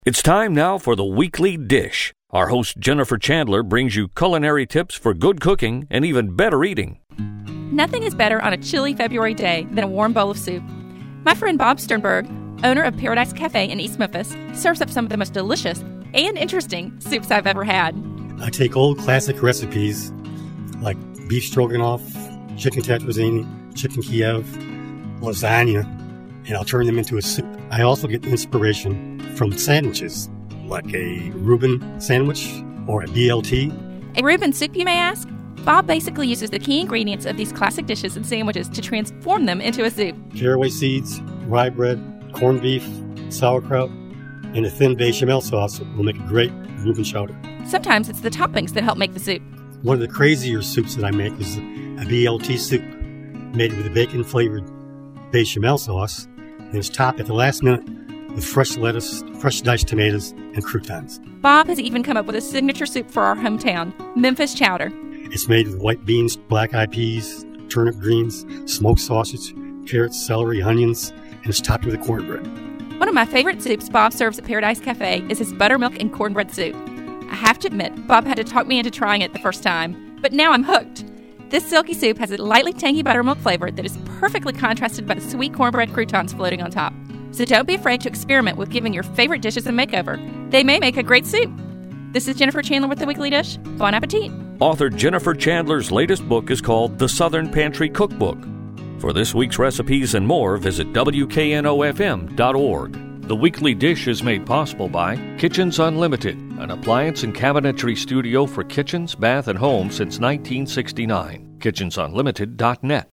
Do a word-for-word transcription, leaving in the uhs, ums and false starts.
It's time now for the Weekly Dish. Our host Jennifer Chandler brings you culinary tips for good cooking and even better eating. Nothing is better on a chilly February day than a warm bowl of soup. My friend Bob Sternberg, owner of Paradise Cafe in East Memphis, serves up some of the most delicious and interesting soups I've ever had. I take old classic recipes like beef stroganoff, chicken tetrazzini, chicken Kiev, lasagna, and I'll turn them into a soup. I also get inspiration from sandwiches, like a Reuben sandwich or a B L T. A Reuben soup, you may ask? Bob basically uses the key ingredients of these classic dishes and sandwiches to transform them into a soup. Caraway seeds, rye bread, corned beef, sauerkraut, and a thin bechamel sauce will make a great Reuben chowder. Sometimes it's the toppings that help make the soup. One of the crazier soups that I make is a B L T soup made with a bacon-flavored bechamel sauce, and it's topped at the last minute with fresh lettuce, fresh diced tomatoes, and croutons. Bob has even come up with a signature soup for our hometown, Memphis Chowder. It's made with white beans, black-eyed peas, turnip greens, smoked sausage, carrots, celery, onions, and it's topped with a cornbread. One of my favorite soups Bob serves at Paradise Cafe is his buttermilk and cornbread soup. I have to admit, Bob had to talk me into trying it the first time, but now I'm hooked. This silky soup has a lightly tangy buttermilk flavor that is perfectly contrasted by the sweet cornbread croutons floating on top. So don't be afraid to experiment with giving your favorite dishes a makeover. They may make a great soup. This is Jennifer Chandler with the Weekly Dish. Bon appetit. Author Jennifer Chandler's latest book is called The Southern Pantry Cookbook. For this week's recipes and more, visit W K N O F M dot org. The Weekly Dish is made possible by Kitchens Unlimited, an appliance and cabinetry studio for kitchens, bath, and home since nineteen sixty-nine. kitchens unlimited dot net.